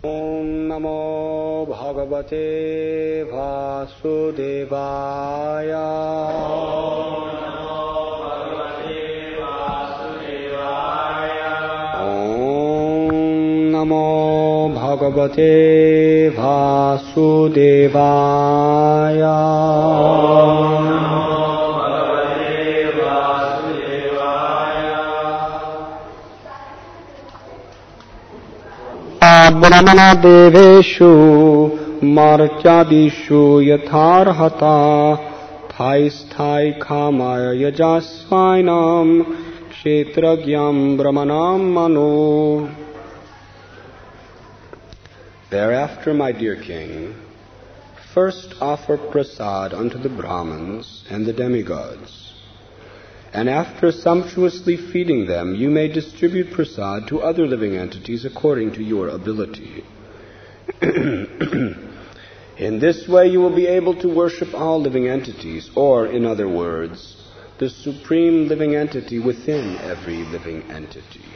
Om Namo Bhagavate Vasudevaya. Om Namo Bhagavate Vasudevaya. Brahmana deveshu martyadishu yatharhata thai khamaya yajasvainam kshetragyam brahmanam mano. Thereafter, my dear king, first offer prasad unto the Brahmins and the demigods. And after sumptuously feeding them, you may distribute prasad to other living entities according to your ability. In this way you will be able to worship all living entities, or, in other words, the supreme living entity within every living entity.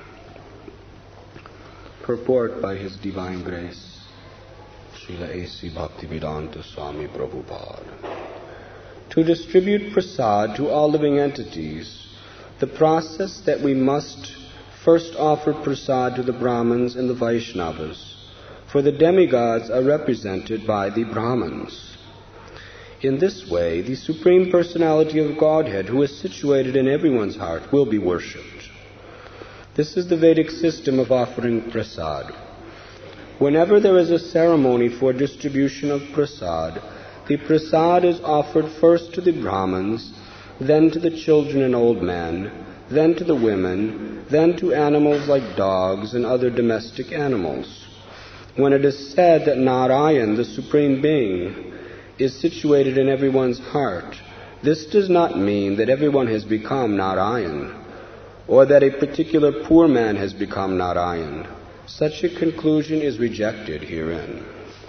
Purport by His Divine Grace, Srila A.C. Bhaktivedanta Swami Prabhupada. To distribute prasad to all living entities, the process that we must first offer prasad to the Brahmins and the Vaishnavas, for the demigods are represented by the Brahmins. In this way, the Supreme Personality of Godhead, who is situated in everyone's heart, will be worshipped. This is the Vedic system of offering prasad. Whenever there is a ceremony for distribution of prasad, the prasad is offered first to the Brahmins, then to the children and old men, then to the women, then to animals like dogs and other domestic animals. When it is said that Narayan, the Supreme Being, is situated in everyone's heart, this does not mean that everyone has become Narayan, or that a particular poor man has become Narayan. Such a conclusion is rejected herein.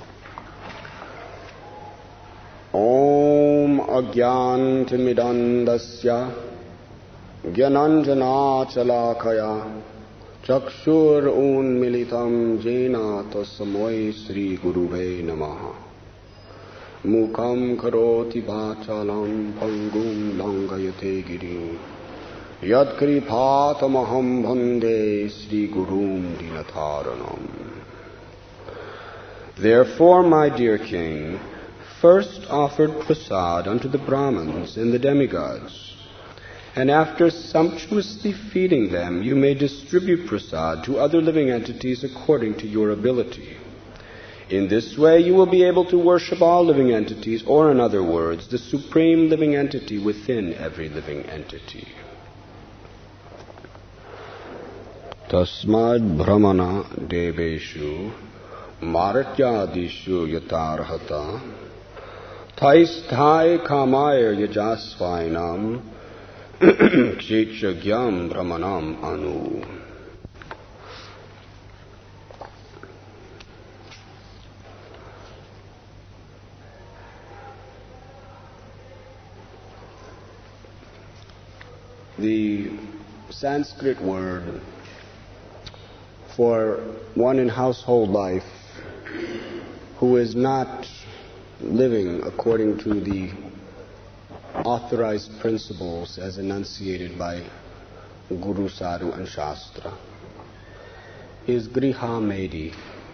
Om Agyantimidandasya Gyananjana Chalakaya Chakshur Unmilitam Jena Tasamoi Sri Guruve Namaha Mukham Karoti Vachalam Pangum Langayate Giri Yadkripatamaham Bhande Sri Gurum Dinatharanam. Therefore, my dear king, first offered prasad unto the Brahmins and the demigods, and after sumptuously feeding them, you may distribute prasad to other living entities according to your ability. In this way, you will be able to worship all living entities, or, in other words, the supreme living entity within every living entity. Tasmad Brahmana deveshu martyadishu yatarhata thai kamaya yajasvainam kshetragyam brahmanam anu. The Sanskrit word for one in household life who is not living according to the authorized principles as enunciated by Guru, Sadhu and Shastra is Griha Medi.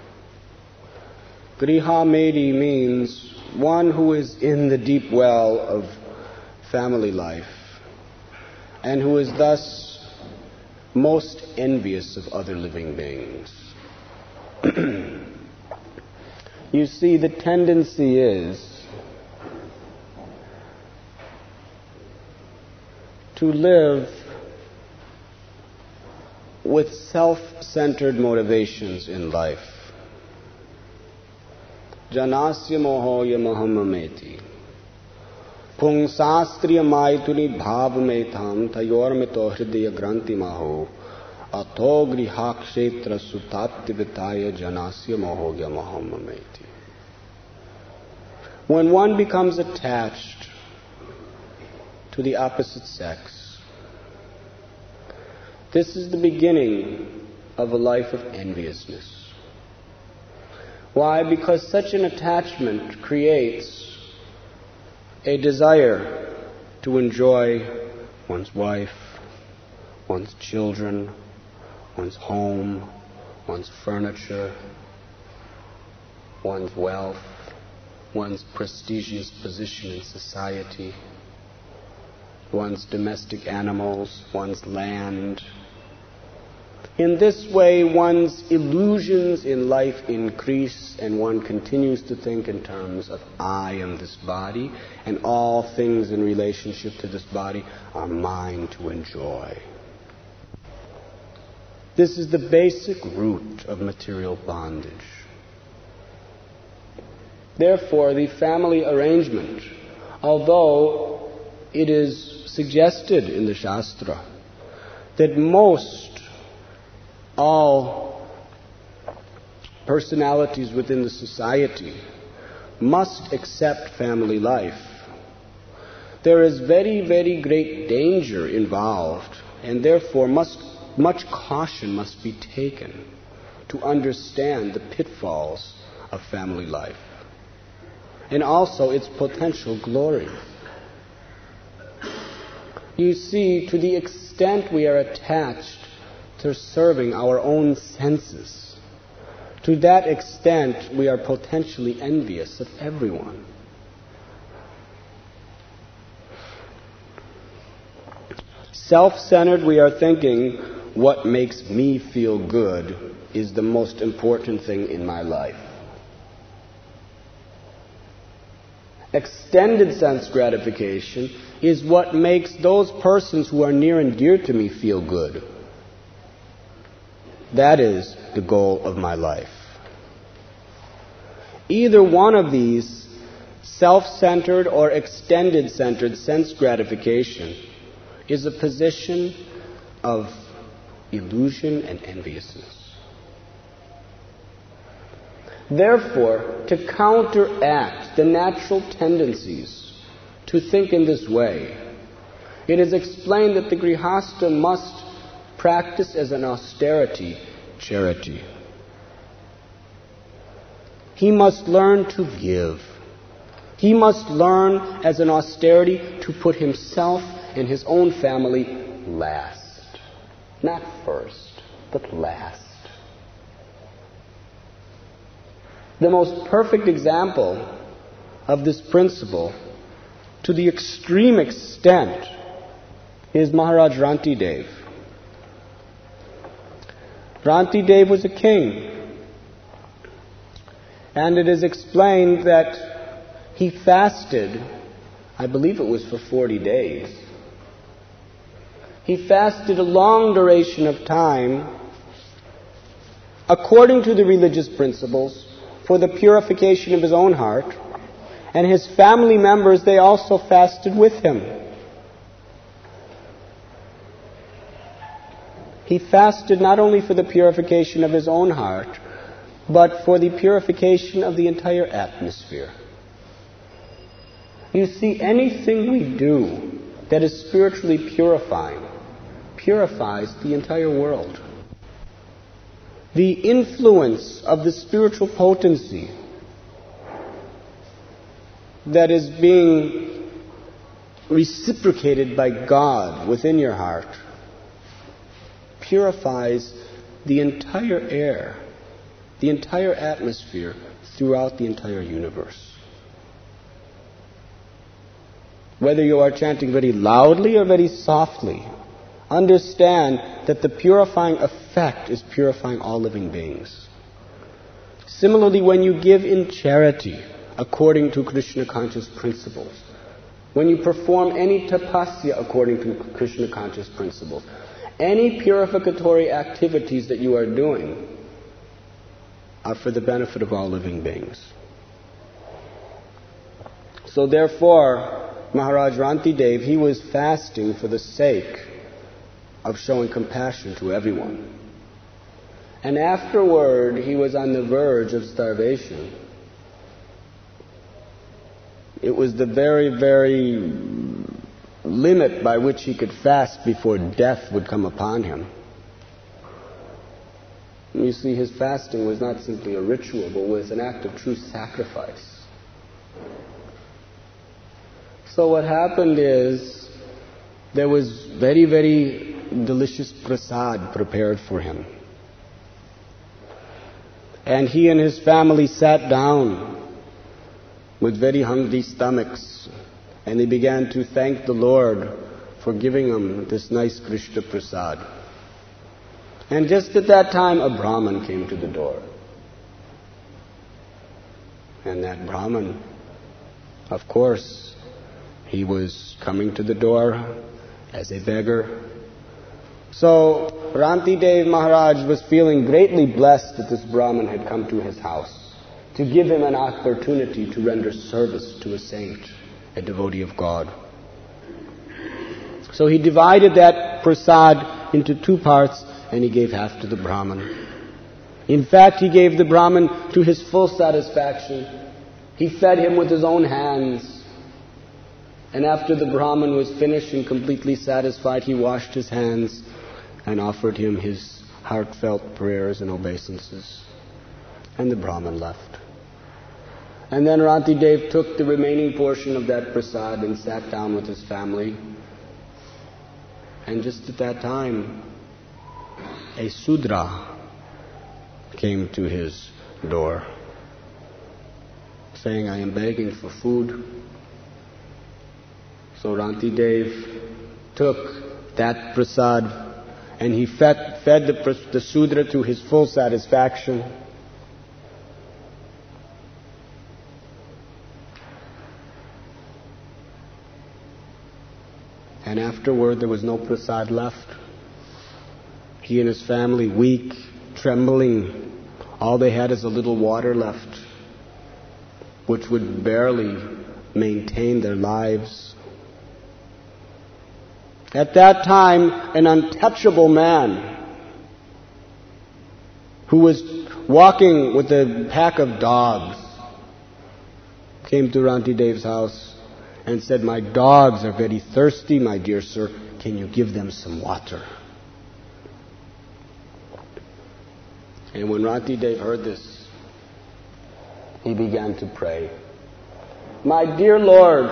Griha Medi means one who is in the deep well of family life and who is thus most envious of other living beings. You see, the tendency is to live with self-centered motivations in life. Janasya mohoya mahamameti Pungsastriya maituni bhavametham tayormito hridaya granti maho ato griha kshetra sutattivitaya janasya mohoya mahamameti. When one becomes attached to the opposite sex, this is the beginning of a life of enviousness. Why? Because such an attachment creates a desire to enjoy one's wife, one's children, one's home, one's furniture, one's wealth, one's prestigious position in society, one's domestic animals, one's land. In this way, one's illusions in life increase, and one continues to think in terms of I am this body, and all things in relationship to this body are mine to enjoy. This is the basic root of material bondage. Therefore, the family arrangement, although it is suggested in the Shastra that all personalities within the society must accept family life, there is very, very great danger involved, and therefore much caution must be taken to understand the pitfalls of family life and also its potential glory. You see, to the extent we are attached to serving our own senses, to that extent we are potentially envious of everyone. Self-centered, we are thinking, what makes me feel good is the most important thing in my life. Extended sense gratification is what makes those persons who are near and dear to me feel good. That is the goal of my life. Either one of these, self-centered or extended-centered sense gratification, is a position of illusion and enviousness. Therefore, to counteract the natural tendencies to think in this way, it is explained that the Grihastha must practice as an austerity charity. He must learn to give. He must learn as an austerity to put himself and his own family last. Not first, but last. The most perfect example of this principle, to the extreme extent, is Maharaj Rantidev. Rantidev was a king, and it is explained that he fasted, I believe it was for 40 days. He fasted a long duration of time, according to the religious principles, for the purification of his own heart, and his family members, they also fasted with him. He fasted not only for the purification of his own heart, but for the purification of the entire atmosphere. You see, anything we do that is spiritually purifying purifies the entire world. The influence of the spiritual potency that is being reciprocated by God within your heart purifies the entire air, the entire atmosphere throughout the entire universe. Whether you are chanting very loudly or very softly, understand that the purifying effect is purifying all living beings. Similarly, when you give in charity, according to Krishna conscious principles, when you perform any tapasya according to Krishna conscious principles, any purificatory activities that you are doing are for the benefit of all living beings. So therefore, Maharaj Rantidev, he was fasting for the sake of showing compassion to everyone. And afterward, he was on the verge of starvation. It was the very, very limit by which he could fast before death would come upon him. You see, his fasting was not simply a ritual, but was an act of true sacrifice. So what happened is, there was very, very delicious prasad prepared for him. And he and his family sat down with very hungry stomachs, and they began to thank the Lord for giving them this nice Krishna prasad. And just at that time, a Brahmin came to the door. And that Brahmin, of course, he was coming to the door as a beggar. So Ranti Dev Maharaj was feeling greatly blessed that this Brahmin had come to his house to give him an opportunity to render service to a saint, a devotee of God. So he divided that prasad into two parts, and he gave half to the Brahmin. In fact, he gave the Brahmin to his full satisfaction. He fed him with his own hands. And after the Brahmin was finished and completely satisfied, he washed his hands and offered him his heartfelt prayers and obeisances. And the Brahmin left. And then Ranti Dev took the remaining portion of that prasad and sat down with his family. And just at that time, a Sudra came to his door, saying, "I am begging for food." So Ranti Dev took that prasad and he fed the Sudra to his full satisfaction. And afterward there was no prasad left. He and his family, weak, trembling, all they had is a little water left, which would barely maintain their lives. At that time, an untouchable man who was walking with a pack of dogs came to Ranti Dev's house and said, "My dogs are very thirsty, my dear sir. Can you give them some water?" And when Ranti Dev heard this, he began to pray, "My dear Lord,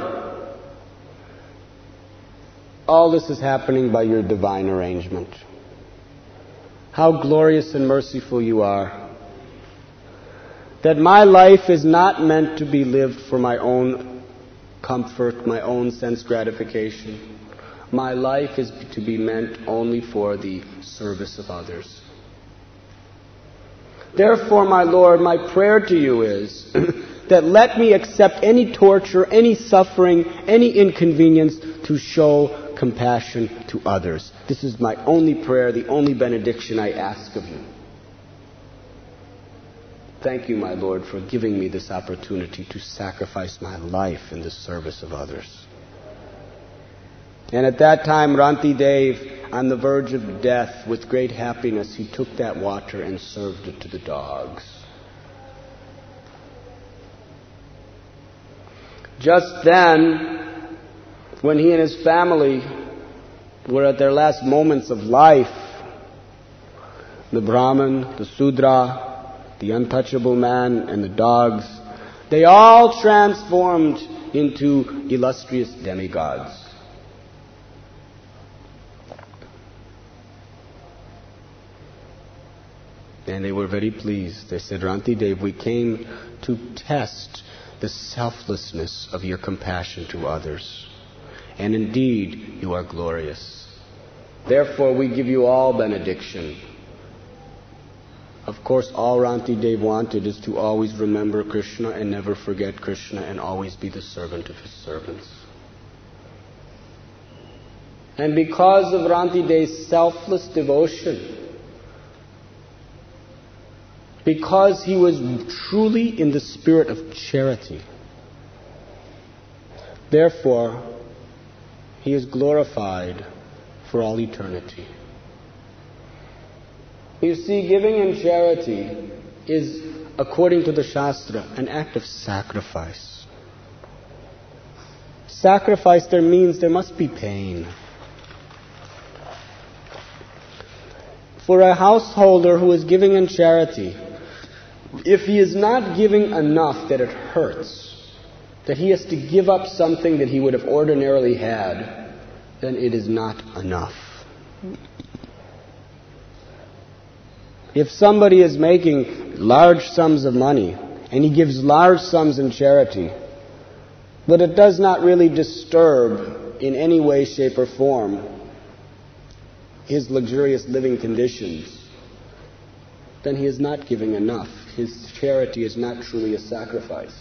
all this is happening by your divine arrangement. How glorious and merciful you are, that my life is not meant to be lived for my own comfort, my own sense gratification. My life is to be meant only for the service of others. Therefore, my Lord, my prayer to you is that let me accept any torture, any suffering, any inconvenience to show compassion to others. This is my only prayer, the only benediction I ask of you. Thank you, my Lord, for giving me this opportunity to sacrifice my life in the service of others." And at that time, Ranti Dev, on the verge of death, with great happiness, he took that water and served it to the dogs. Just then, when he and his family were at their last moments of life, the Brahmin, the Sudra, the untouchable man, and the dogs, they all transformed into illustrious demigods. And they were very pleased. They said, "Ranti Dev, we came to test the selflessness of your compassion to others. And indeed, you are glorious. Therefore, we give you all benediction." Of course, all Ranti Dev wanted is to always remember Krishna and never forget Krishna and always be the servant of his servants. And because of Ranti Dev's selfless devotion, because he was truly in the spirit of charity, therefore, he is glorified for all eternity. You see, giving in charity is, according to the Shastra, an act of sacrifice. Sacrifice there means there must be pain. For a householder who is giving in charity, if he is not giving enough that it hurts, that he has to give up something that he would have ordinarily had, then it is not enough. If somebody is making large sums of money and he gives large sums in charity, but it does not really disturb in any way, shape, or form his luxurious living conditions, then he is not giving enough. His charity is not truly a sacrifice.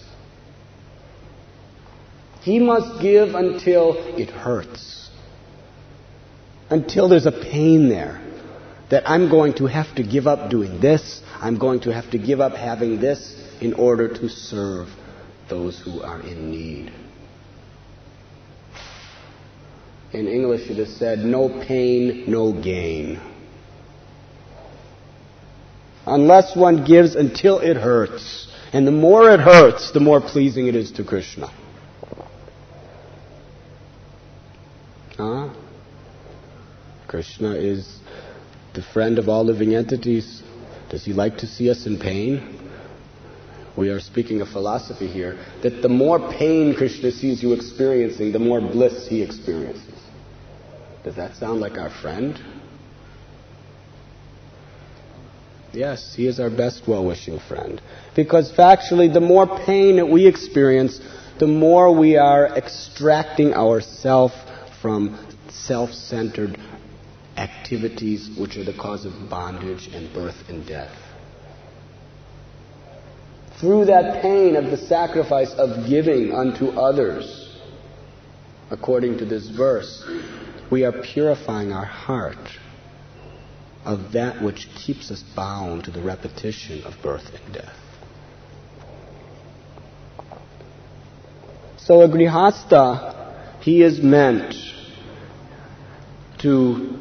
He must give until it hurts, until there's a pain there, that I'm going to have to give up doing this, I'm going to have to give up having this in order to serve those who are in need. In English it is said, no pain, no gain. Unless one gives until it hurts. And the more it hurts, the more pleasing it is to Krishna. Krishna is the friend of all living entities. Does he like to see us in pain? We are speaking of philosophy here, that the more pain Krishna sees you experiencing, the more bliss he experiences. Does that sound like our friend? Yes, he is our best well-wishing friend. Because factually, the more pain that we experience, the more we are extracting ourself from self-centered activities which are the cause of bondage and birth and death. Through that pain of the sacrifice of giving unto others, according to this verse, we are purifying our heart of that which keeps us bound to the repetition of birth and death. So a grihastha, he is meant to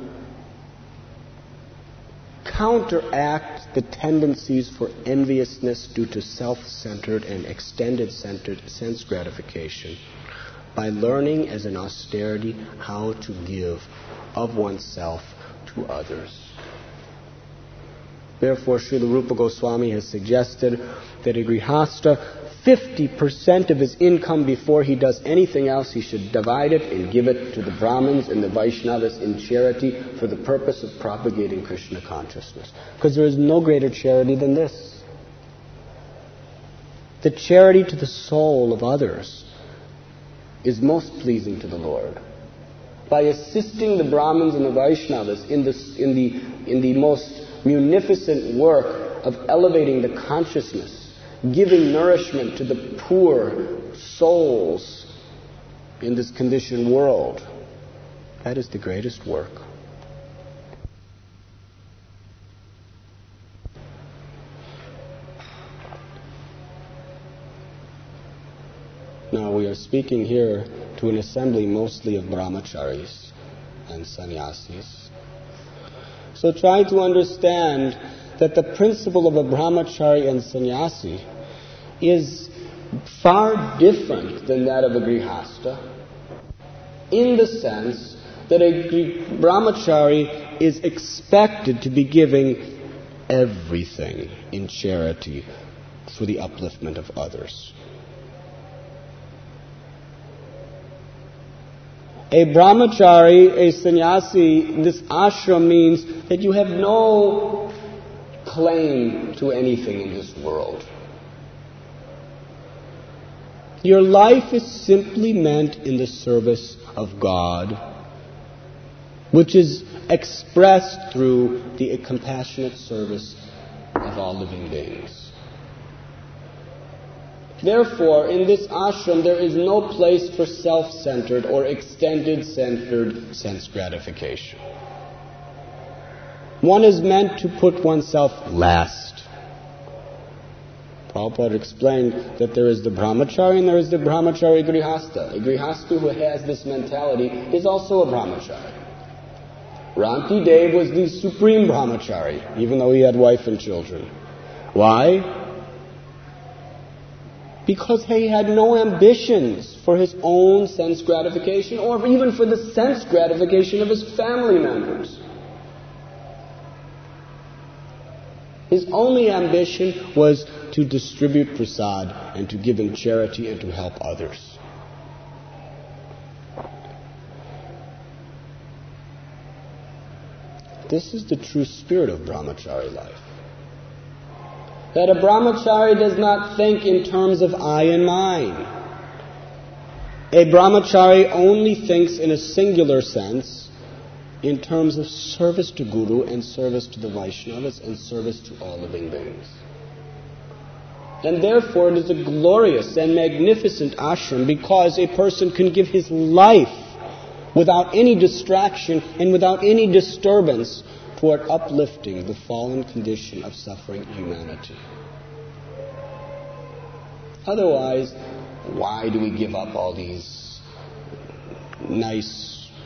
counteract the tendencies for enviousness due to self-centered and extended-centered sense gratification by learning as an austerity how to give of oneself to others. Therefore, Srila Rupa Goswami has suggested that a grihastha, 50% of his income before he does anything else, he should divide it and give it to the Brahmins and the Vaishnavas in charity for the purpose of propagating Krishna consciousness. Because there is no greater charity than this. The charity to the soul of others is most pleasing to the Lord. By assisting the Brahmins and the Vaishnavas in the most munificent work of elevating the consciousness, giving nourishment to the poor souls in this conditioned world, that is the greatest work. Now we are speaking here to an assembly mostly of brahmacharis and sannyasis. So try to understand that the principle of a brahmachari and sannyasi is far different than that of a grihastha, in the sense that a brahmachari is expected to be giving everything in charity for the upliftment of others. A brahmachari, a sannyasi, this ashram means that you have no claim to anything in this world. Your life is simply meant in the service of God, which is expressed through the compassionate service of all living beings. Therefore, in this ashram, there is no place for self-centered or extended-centered sense gratification. One is meant to put oneself last. Prabhupada explained that there is the brahmachari and there is the brahmachari grihastha. A grihastha who has this mentality is also a brahmachari. Ranti Dev was the supreme brahmachari, even though he had wife and children. Why? Because he had no ambitions for his own sense gratification or even for the sense gratification of his family members. His only ambition was to distribute prasad and to give in charity and to help others. This is the true spirit of brahmachari life. That a brahmachari does not think in terms of I and mine. A brahmachari only thinks in a singular sense in terms of service to Guru and service to the Vaishnavas and service to all living beings. And therefore it is a glorious and magnificent ashram because a person can give his life without any distraction and without any disturbance toward uplifting the fallen condition of suffering humanity. Otherwise, why do we give up all these nice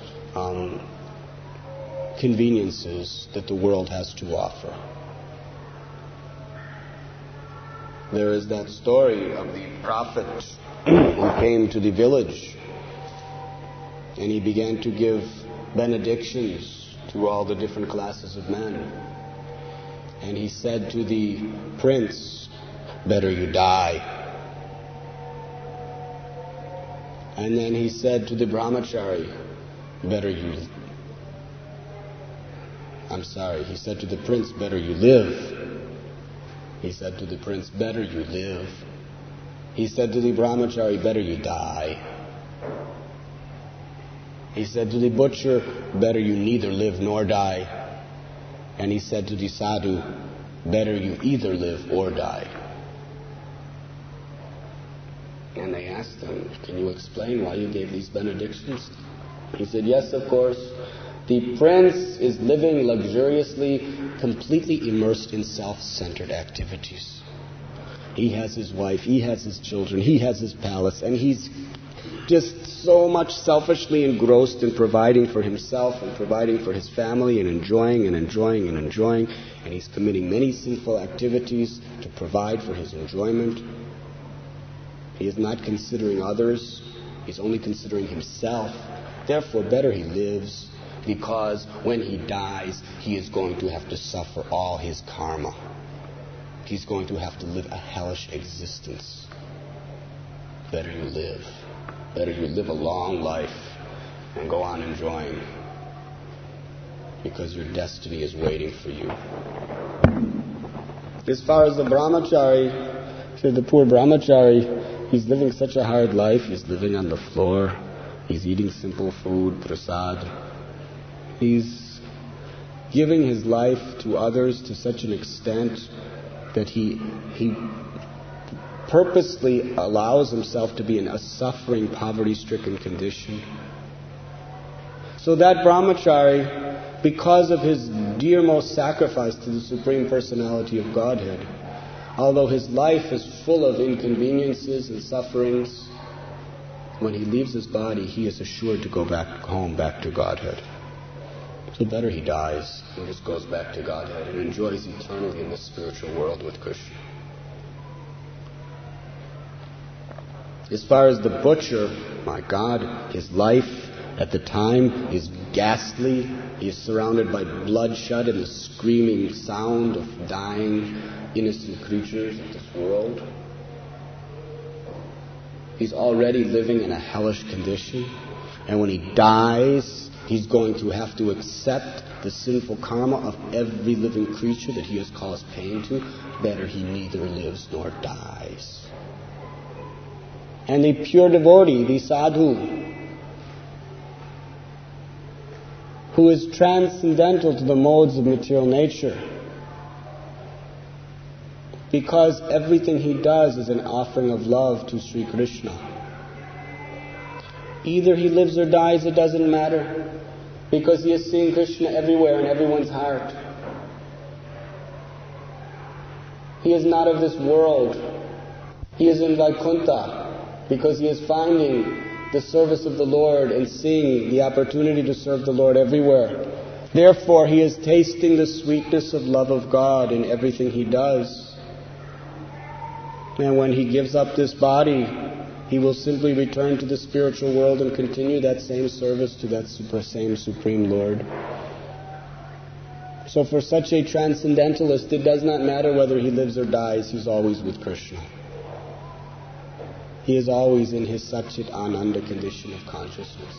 conveniences that the world has to offer? There is that story of the prophet who came to the village and he began to give benedictions to all the different classes of men. And he said to the prince, "Better you die." And then he said to the brahmachari, he said to the prince, "Better you live." He said to the prince, "Better you live." He said to the brahmachari, "Better you die." He said to the butcher, "Better you neither live nor die." And he said to the sadhu, "Better you either live or die." And they asked him, "Can you explain why you gave these benedictions?" He said, "Yes, of course. The prince is living luxuriously, completely immersed in self-centered activities. He has his wife, he has his children, he has his palace, and he's just so much selfishly engrossed in providing for himself and providing for his family and enjoying, and he's committing many sinful activities to provide for his enjoyment. He is not considering others, he's only considering himself. Therefore, better he lives, because when he dies, he is going to have to suffer all his karma. He's going to have to live a hellish existence. Better you live. Better you live a long life and go on enjoying, because your destiny is waiting for you." As far as the brahmachari, the poor brahmachari, he's living such a hard life. He's living on the floor. He's eating simple food, prasad. He's giving his life to others to such an extent that he purposely allows himself to be in a suffering, poverty-stricken condition. So that brahmachari, because of his dearmost sacrifice to the Supreme Personality of Godhead, although his life is full of inconveniences and sufferings, when he leaves his body, he is assured to go back home, back to Godhead. So better he dies and just goes back to Godhead and enjoys eternally in the spiritual world with Krishna. As far as the butcher, my God, his life at the time is ghastly. He is surrounded by bloodshed and the screaming sound of dying innocent creatures of this world. He's already living in a hellish condition. And when he dies, he's going to have to accept the sinful karma of every living creature that he has caused pain to. Better he neither lives nor dies. And the pure devotee, the sadhu, who is transcendental to the modes of material nature, because everything he does is an offering of love to Sri Krishna. Either he lives or dies, it doesn't matter, because he is seeing Krishna everywhere in everyone's heart. He is not of this world. He is in Vaikuntha, because he is finding the service of the Lord and seeing the opportunity to serve the Lord everywhere. Therefore, he is tasting the sweetness of love of God in everything he does. And when he gives up this body, he will simply return to the spiritual world and continue that same service to that same Supreme Lord. So for such a transcendentalist, it does not matter whether he lives or dies, he's always with Krishna. He is always in his Satchit Ananda condition of consciousness.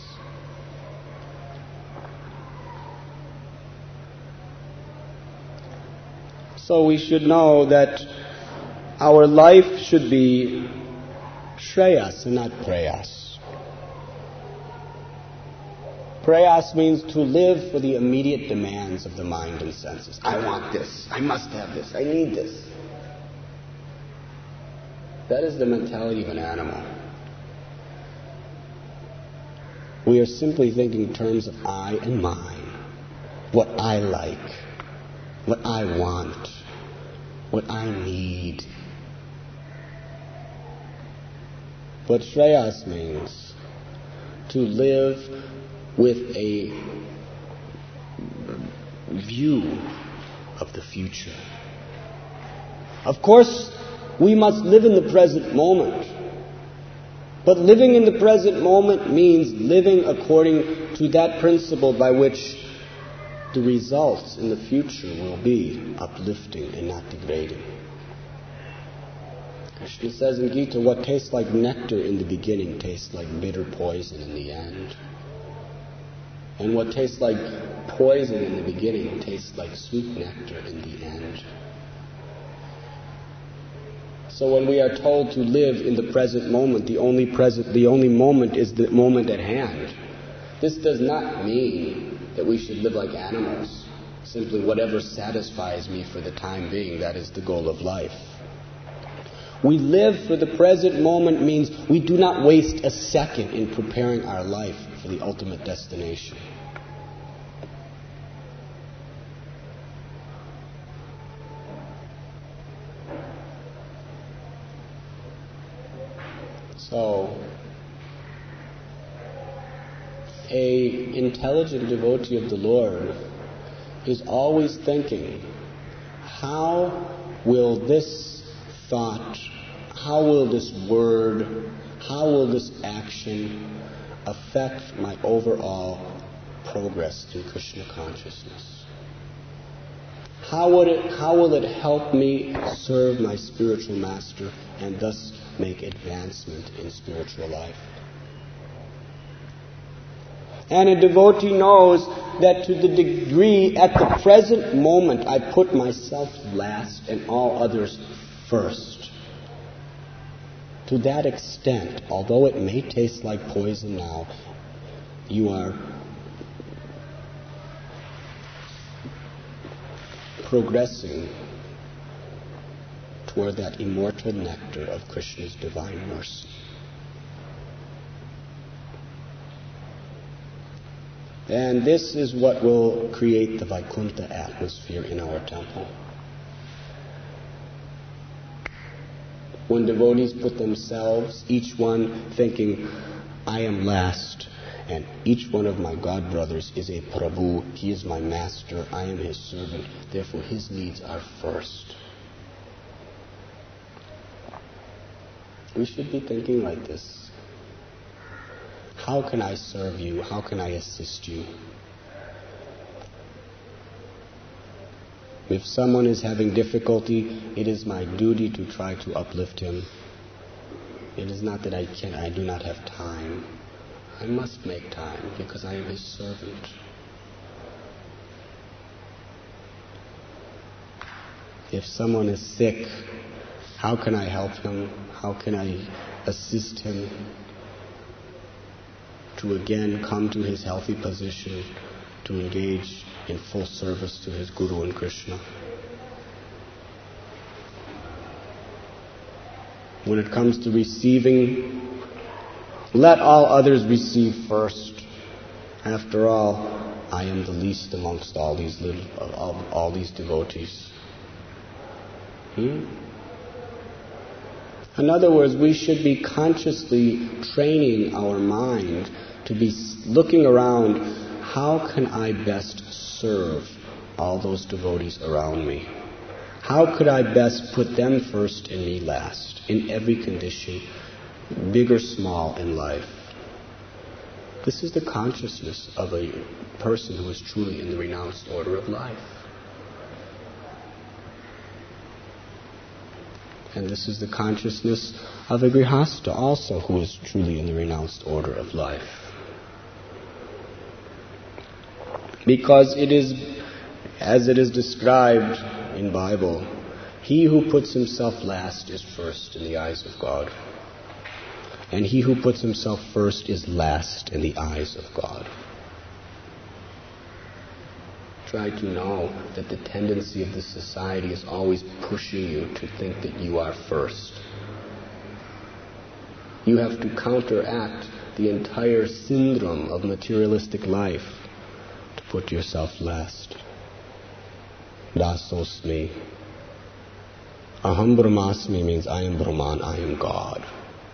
So we should know that our life should be Shreyas and not Prayas. Prayas means to live for the immediate demands of the mind and senses. I want this. I must have this. I need this. That is the mentality of an animal. We are simply thinking in terms of I and mine. What I like. What I want. What I need. What Shreyas means, to live with a view of the future. Of course, we must live in the present moment. But living in the present moment means living according to that principle by which the results in the future will be uplifting and not degrading. Krishna says in Gita, what tastes like nectar in the beginning tastes like bitter poison in the end. And what tastes like poison in the beginning tastes like sweet nectar in the end. So when we are told to live in the present moment, the only moment is the moment at hand. This does not mean that we should live like animals. Simply whatever satisfies me for the time being, that is the goal of life. We live for the present moment means we do not waste a second in preparing our life for the ultimate destination. So, an intelligent devotee of the Lord is always thinking, how will this thought, how will this word, how will this action affect my overall progress in Krishna consciousness? How will it help me serve my spiritual master and thus make advancement in spiritual life? And a devotee knows that to the degree at the present moment I put myself last and all others first, to that extent, although it may taste like poison now, you are progressing toward that immortal nectar of Krishna's divine mercy. And this is what will create the Vaikuntha atmosphere in our temple. When devotees put themselves, each one thinking, I am last, and each one of my god brothers is a Prabhu, he is my master, I am his servant, therefore his needs are first. We should be thinking like this. How can I serve you? How can I assist you? If someone is having difficulty, it is my duty to try to uplift him. It is not that I do not have time. I must make time because I am his servant. If someone is sick, how can I help him? How can I assist him to again come to his healthy position, to engage in full service to his Guru and Krishna? When it comes to receiving, let all others receive first. After all, I am the least amongst all these devotees. In other words, we should be consciously training our mind to be looking around, how can I best serve all those devotees around me? How could I best put them first and me last, in every condition, big or small in life? This is the consciousness of a person who is truly in the renounced order of life. And this is the consciousness of a grihasta also, who is truly in the renounced order of life. Because it is, as it is described in Bible, he who puts himself last is first in the eyes of God. And he who puts himself first is last in the eyes of God. Try to know that the tendency of this society is always pushing you to think that you are first. You have to counteract the entire syndrome of materialistic life to put yourself last. Dasosmi. Aham Brahmasmi means I am Brahman, I am God.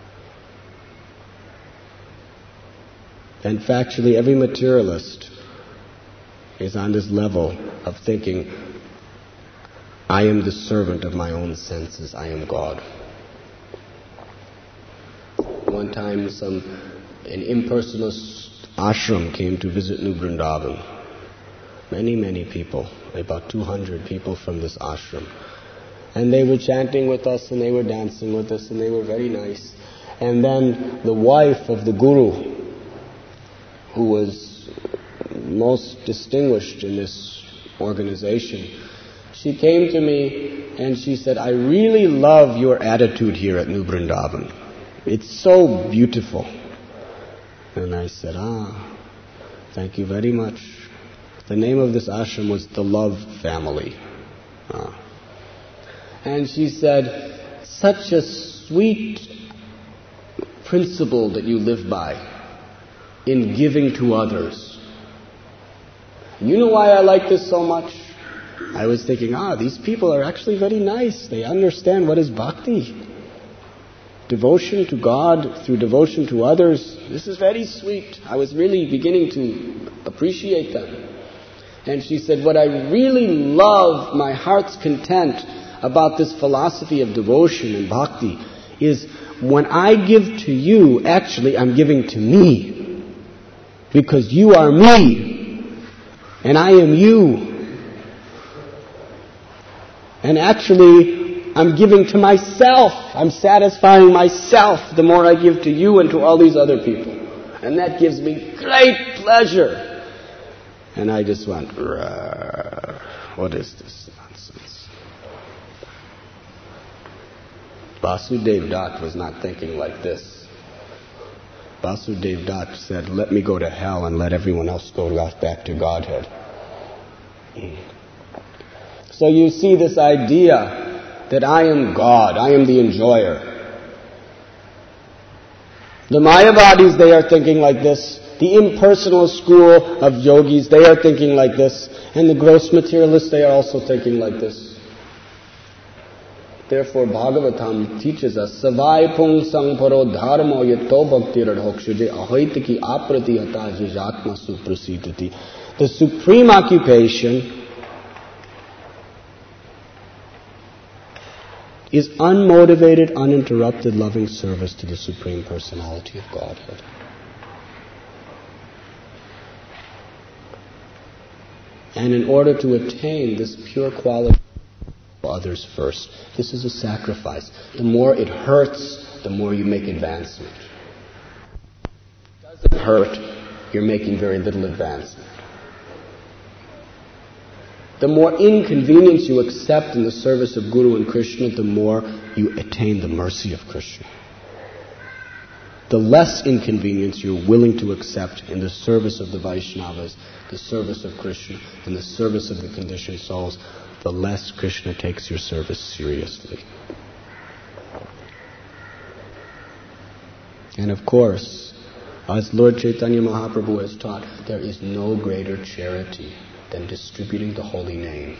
And factually, every materialist is on this level of thinking, I am the servant of my own senses, I am God. One time an impersonalist ashram came to visit New Vrindavan. Many people, about 200 people from this ashram. And they were chanting with us and they were dancing with us and they were very nice. And then the wife of the guru, who was most distinguished in this organization, she came to me and she said, I really love your attitude here at New Vrindavan. It's so beautiful. And I said, thank you very much. The name of this ashram was the Love Family. And she said, such a sweet principle that you live by in giving to others. You know why I like this so much? I was thinking, these people are actually very nice. They understand what is bhakti. Devotion to God through devotion to others. This is very sweet. I was really beginning to appreciate them. And she said, what I really love, my heart's content about this philosophy of devotion and bhakti is when I give to you, actually I'm giving to me. Because you are me. And I am you. And actually, I'm giving to myself. I'm satisfying myself the more I give to you and to all these other people. And that gives me great pleasure. And I just went, what is this nonsense? Vasudev Dutt was not thinking like this. Vasudev Dutt said, let me go to hell and let everyone else go back to Godhead. So you see this idea that I am God, I am the enjoyer. The Mayavadis, they are thinking like this. The impersonal school of yogis, they are thinking like this. And the gross materialists, they are also thinking like this. Therefore, Bhagavatam teaches us, Savai pung sangparo dharmo yato bhakti radhokshuje ahoitiki aprati hata jijatma suprasidati. The supreme occupation is unmotivated, uninterrupted, loving service to the Supreme Personality of Godhead. And in order to attain this pure quality, others first. This is a sacrifice. The more it hurts, the more you make advancement. If it doesn't hurt, you're making very little advancement. The more inconvenience you accept in the service of Guru and Krishna, the more you attain the mercy of Krishna. The less inconvenience you're willing to accept in the service of the Vaishnavas, the service of Krishna, and the service of the conditioned souls, the less Krishna takes your service seriously. And of course, as Lord Chaitanya Mahaprabhu has taught, there is no greater charity than distributing the holy name.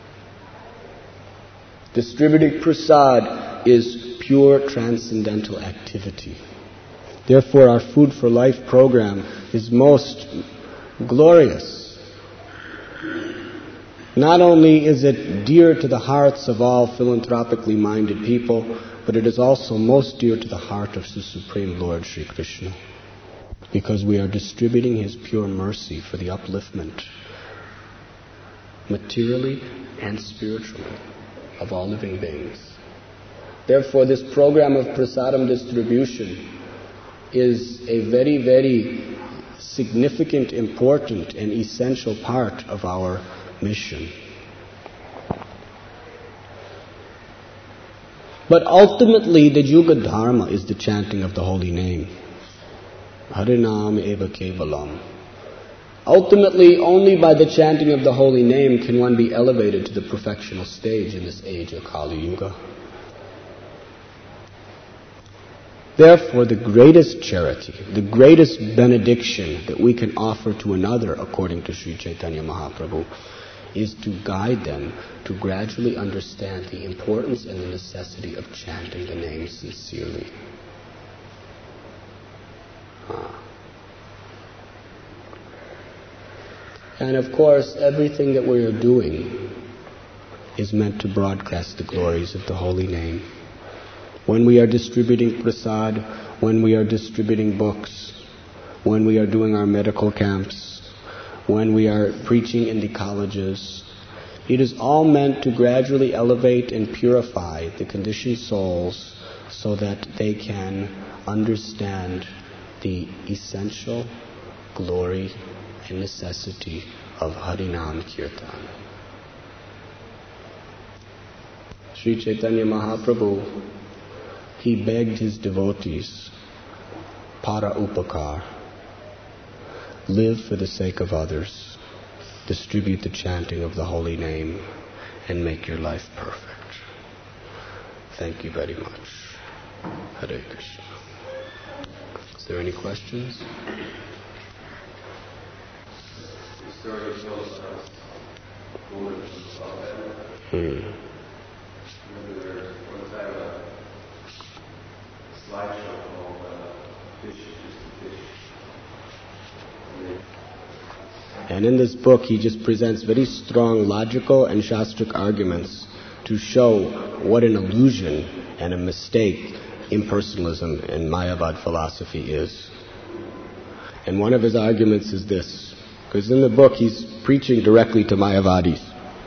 Distributing prasad is pure transcendental activity. Therefore, our Food for Life program is most glorious. Not only is it dear to the hearts of all philanthropically minded people, but it is also most dear to the heart of the Supreme Lord Sri Krishna, because we are distributing His pure mercy for the upliftment, materially and spiritually, of all living beings. Therefore, this program of prasadam distribution is a very, very significant, important, and essential part of our mission. But ultimately, the Yuga Dharma is the chanting of the holy name. Harinam eva kevalam. Ultimately, only by the chanting of the holy name can one be elevated to the perfectional stage in this age of Kali Yuga. Therefore, the greatest charity, the greatest benediction that we can offer to another, according to Sri Chaitanya Mahaprabhu, is to guide them to gradually understand the importance and the necessity of chanting the name sincerely. And of course, everything that we are doing is meant to broadcast the glories of the holy name. When we are distributing prasad, when we are distributing books, when we are doing our medical camps, when we are preaching in the colleges, it is all meant to gradually elevate and purify the conditioned souls so that they can understand the essential glory and necessity of Harinam Kirtan. Sri Chaitanya Mahaprabhu, he begged his devotees, para upakar, live for the sake of others, distribute the chanting of the holy name, and make your life perfect. Thank you very much. Hare Krishna. Is there any questions? And in this book, he just presents very strong logical and shastric arguments to show what an illusion and a mistake impersonalism and Mayavad philosophy is. And one of his arguments is this, because in the book he's preaching directly to Mayavadis.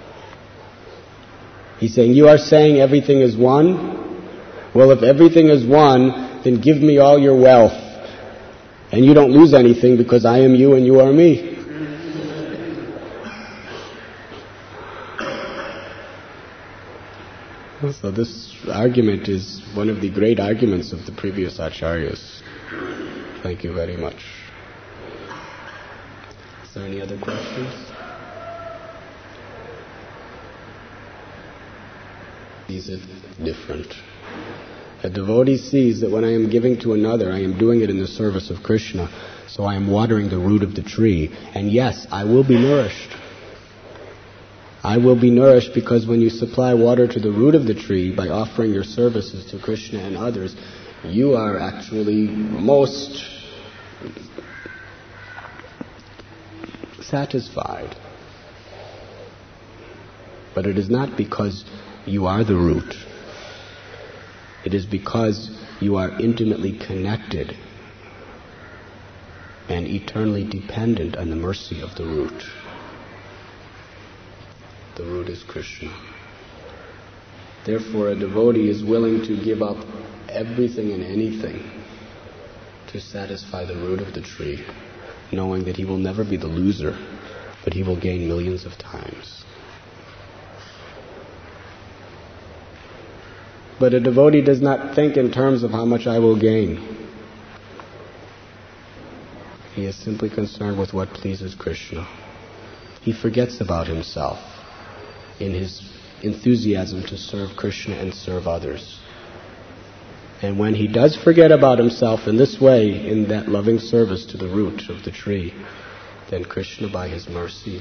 He's saying, you are saying everything is one? Well, if everything is one, then give me all your wealth. And you don't lose anything because I am you and you are me. So this argument is one of the great arguments of the previous acharyas. Thank you very much. Is there any other questions? These are different. A devotee sees that when I am giving to another, I am doing it in the service of Krishna. So I am watering the root of the tree. And yes, I will be nourished. I will be nourished because when you supply water to the root of the tree by offering your services to Krishna and others, you are actually most satisfied. But it is not because you are the root. It is because you are intimately connected and eternally dependent on the mercy of the root. The root is Krishna. Therefore, a devotee is willing to give up everything and anything to satisfy the root of the tree, knowing that he will never be the loser, but he will gain millions of times. But a devotee does not think in terms of how much I will gain. He is simply concerned with what pleases Krishna. He forgets about himself in his enthusiasm to serve Krishna and serve others. And when he does forget about himself in this way, in that loving service to the root of the tree, then Krishna, by his mercy,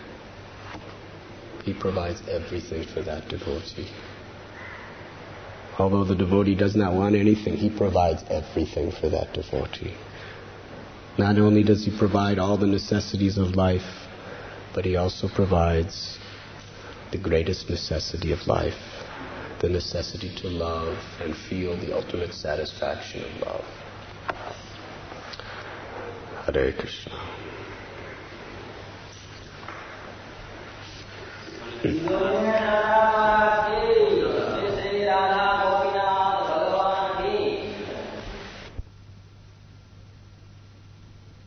he provides everything for that devotee. Although the devotee does not want anything, he provides everything for that devotee. Not only does he provide all the necessities of life, but he also provides the greatest necessity of life, the necessity to love and feel the ultimate satisfaction of love. Hare Krishna.